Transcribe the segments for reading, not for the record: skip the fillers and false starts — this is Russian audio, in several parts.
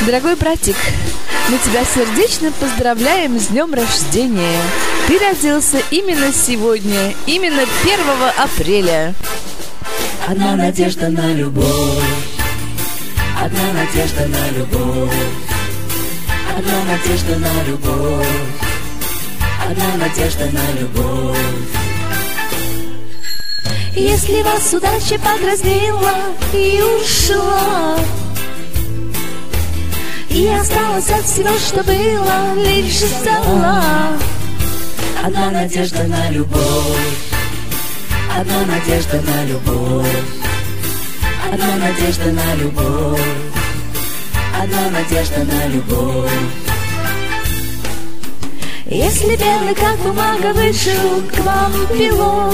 Дорогой братик, мы тебя сердечно поздравляем с днем рождения. Ты родился именно сегодня, именно 1 апреля. Одна надежда на любовь, одна надежда на любовь, одна надежда на любовь, одна надежда на любовь. Если вас удача погрозила и ушла, и осталось от всего, что было, лишь зола. Одна надежда на любовь, одна надежда на любовь, одна надежда на любовь, одна надежда на любовь. Если белый, как бумага, вышел к вам пилот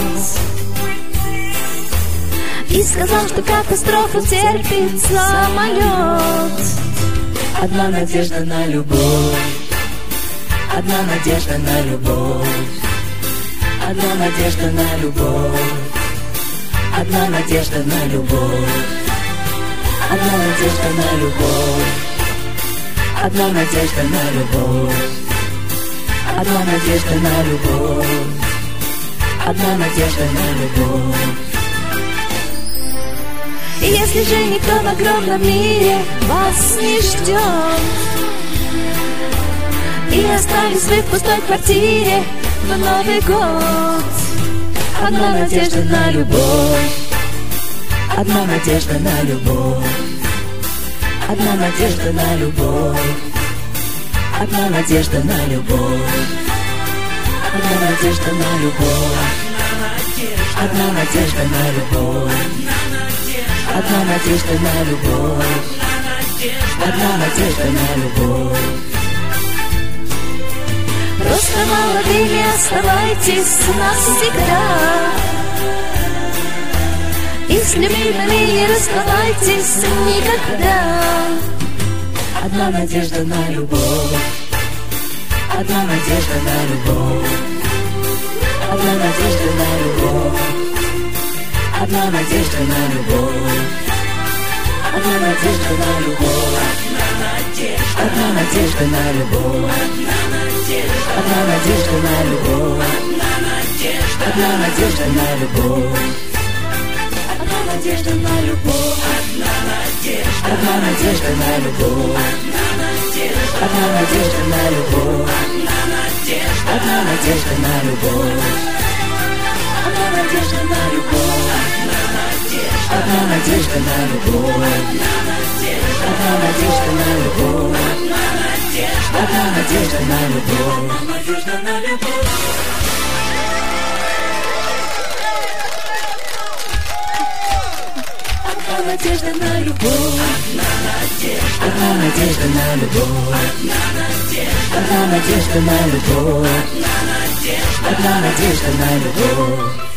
и сказал, что катастрофу терпит самолет. Одна надежда на любовь, одна надежда на любовь, одна надежда на любовь, одна надежда на любовь, одна надежда на любовь, одна надежда на любовь, одна надежда на любовь, одна надежда на любовь. И если же никто в огромном мире вас не ждет, и остались вы в пустой квартире в Новый год, одна надежда на любовь, одна надежда на любовь, одна надежда на любовь, одна надежда на любовь, одна надежда на любовь, одна надежда на любовь, одна надежда на любовь, одна надежда на любовь. Просто молодыми оставайтесь навсегда, и с любимыми не расставайтесь никогда. Одна надежда на любовь, одна надежда на любовь, одна надежда на любовь, одна надежда на любовь, одна надежда на любовь, одна надежда на любовь, одна надежда на любовь, одна надежда на любовь, одна надежда на любовь, одна надежда на любовь, одна надежда на любовь, одна надежда на любовь, одна надежда на любовь, одна надежда на любовь, одна надежда на любовь, одна надежда на любовь, надежда на любовь. Одна надежда на любовь, одна надежда на любовь, одна надежда на любовь, одна надежда на любовь.